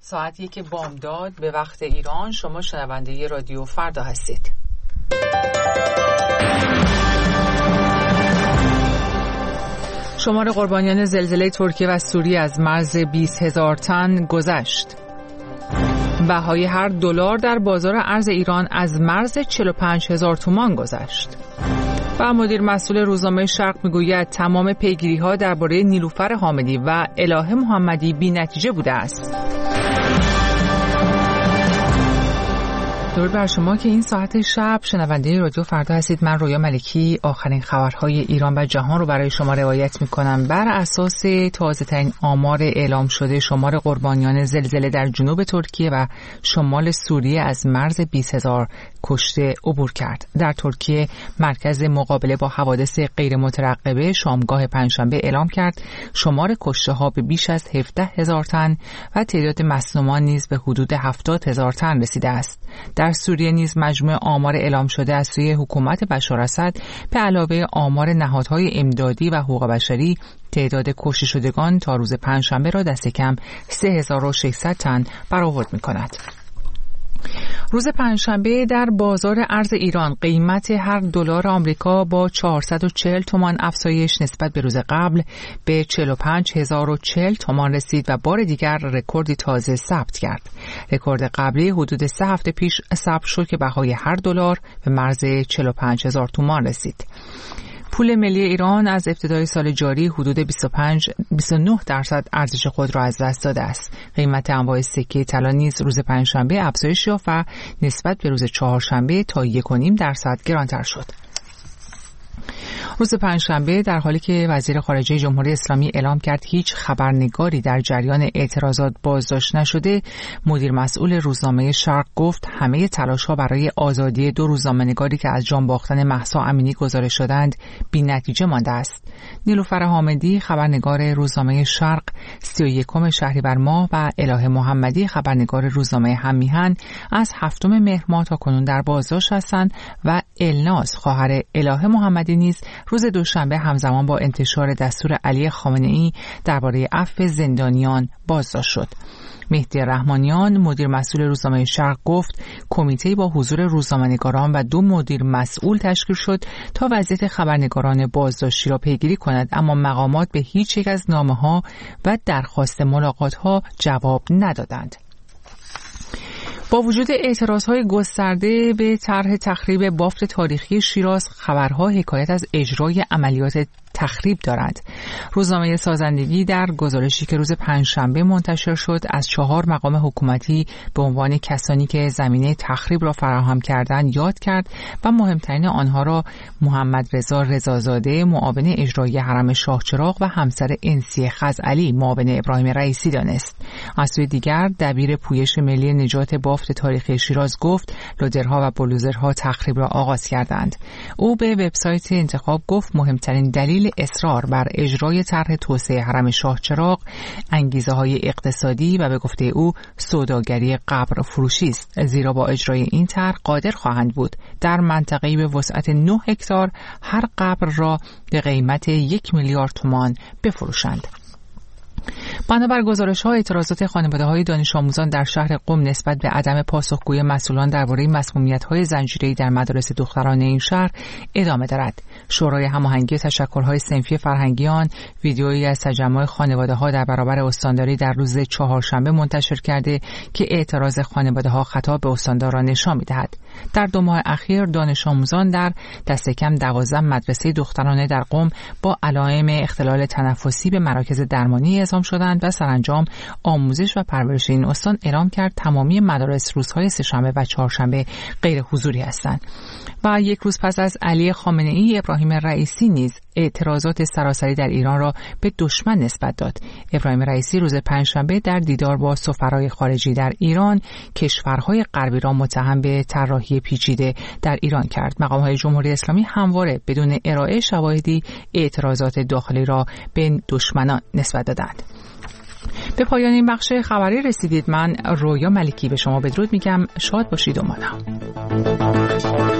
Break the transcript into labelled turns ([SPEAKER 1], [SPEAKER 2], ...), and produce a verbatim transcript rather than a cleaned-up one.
[SPEAKER 1] ساعت یک بامداد به وقت ایران. شما شنونده رادیو فردا هستید. شمار قربانیان زلزله ترکیه و سوریه از مرز بیست هزار تن گذشت. بهای هر دلار در بازار ارز ایران از مرز چهل و پنج هزار تومان گذشت. و مدیر مسئول روزنامه شرق میگوید تمام پیگیری‌ها درباره نیلوفر حامدی و الهه محمدی بی‌نتیجه بوده است. درود بر شما که این ساعت شب شنونده رادیو فردا هستید. من رویا ملکی آخرین خبرهای ایران و جهان رو برای شما روایت میکنم. بر اساس تازه ترین آمار اعلام شده، شمار قربانیان زلزله در جنوب ترکیه و شمال سوریه از مرز بیست هزار کشته عبور کرد. در ترکیه مرکز مقابله با حوادث غیر مترقبه شامگاه پنجشنبه اعلام کرد شمار کشته ها به بیش از هفده هزار تن و تعداد مصدومان نیز به حدود هفتاد هزار تن رسیده است. در سوریه نیز مجموع آمار اعلام شده از سوی حکومت بشار اسد به علاوه آمار نهادهای امدادی و حقوق بشری تعداد کشته شدگان تا روز پنجشنبه را دست کم سه هزار و ششصد تن برآورد می‌کند. روز پنجشنبه در بازار ارز ایران قیمت هر دلار آمریکا با چهارصد و چهل تومان افزایش نسبت به روز قبل به چهل و پنج هزار و چهل تومان رسید و بار دیگر رکوردی تازه ثبت کرد. رکورد قبلی حدود سه هفته پیش ثبت شد که بهای هر دلار به مرز چهل و پنج هزار تومان رسید. پول ملی ایران از ابتدای سال جاری حدود بیست و پنج بیست و نه درصد ارزش خود را از دست داده است. قیمت انواع سکه طلا نیز روز پنجشنبه افزایش یافت و نسبت به روز چهارشنبه تا یک و نیم درصد گرانتر شد. روز پنجشنبه در حالی که وزیر خارجه جمهوری اسلامی اعلام کرد هیچ خبرنگاری در جریان اعتراضات بازداشت نشده، مدیر مسئول روزنامه شرق گفت همه تلاش‌ها برای آزادی دو روزنامه‌نگاری که از جان باختن مهسا امینی گزارش شدند بی‌نتیجه مانده است. نیلوفر حامدی خبرنگار روزنامه شرق سی و یکم شهریور ماه و الهه محمدی خبرنگار روزنامه هممیهن از هفتم مهر ماه تا کنون در بازداشت هستند و الناز خواهر الهه محمدی نیز روز دوشنبه همزمان با انتشار دستور علی خامنه‌ای درباره عفو زندانیان بازداشت شد. مهدی رحمانیان مدیر مسئول روزنامه شرق گفت کمیته با حضور روزنامه‌نگاران و دو مدیر مسئول تشکیل شد تا وضعیت خبرنگاران بازداشتی را پیگیری کند، اما مقامات به هیچ یک از نامه‌ها و درخواست ملاقات‌ها جواب ندادند. با وجود اعتراضهای گسترده به طرح تخریب بافت تاریخی شیراز، خبرها حکایت از اجرای عملیات تخریب دارند. روزنامه سازندگی در گزارشی که روز پنجشنبه منتشر شد از چهار مقام حکومتی به عنوان کسانی که زمینه تخریب را فراهم کردند یاد کرد و مهمترین آنها را محمد رضا رضازاده معاون اجرایی حرم شاهچراغ و همسر انسی خزعلی معاون ابراهیم رئیسی دانست. از سوی دیگر دبیر پویش ملی نجات بافت تاریخی شیراز گفت لودرها و بلوزرها تخریب را آغاز کردند. او به وبسایت انتخاب گفت مهمترین دلیل اصرار بر اجرای طرح توسعه حرم شاهچراغ انگیزه‌های اقتصادی و به گفته او سوداگری قبر فروشی است، زیرا با اجرای این طرح قادر خواهند بود در منطقه‌ای به وسعت نه هکتار هر قبر را به قیمت یک میلیارد تومان بفروشند. بنابر گزارش‌ها اعتراضات خانواده‌های دانش آموزان در شهر قم نسبت به عدم پاسخگویی مسئولان درباره مسمومیت‌های زنجیره‌ای در مدارس دخترانه این شهر ادامه دارد. شورای هماهنگی تشکل‌های صنفی فرهنگیان ویدیویی از تجمع خانواده‌ها در برابر استانداری در روز چهارشنبه منتشر کرده که اعتراض خانواده‌ها خطاب به استاندار نشان می‌دهد. در دو ماه اخیر دانش آموزان در دست کم دوازده مدرسه دخترانه در قم با علائم اختلال تنفسی به مراکز درمانی اعزام شدند و سرانجام آموزش و پرورش این استان اعلام کرد تمامی مدارس روزهای سه‌شنبه و چهارشنبه غیر حضوری هستند. و یک روز پس از علی خامنه‌ای، ابراهیم رئیسی نیز اعتراضات سراسری در ایران را به دشمن نسبت داد. ابراهیم رئیسی روز پنجشنبه در دیدار با سفرای خارجی در ایران کشورهای غربی را متهم به طراحی پیچیده در ایران کرد. مقام‌های جمهوری اسلامی همواره بدون ارائه شواهدی اعتراضات داخلی را به دشمنان نسبت دادند. به پایان این بخش خبری رسیدید. من رویا ملکی به شما بدرود میگم. شاد باشید و مانا.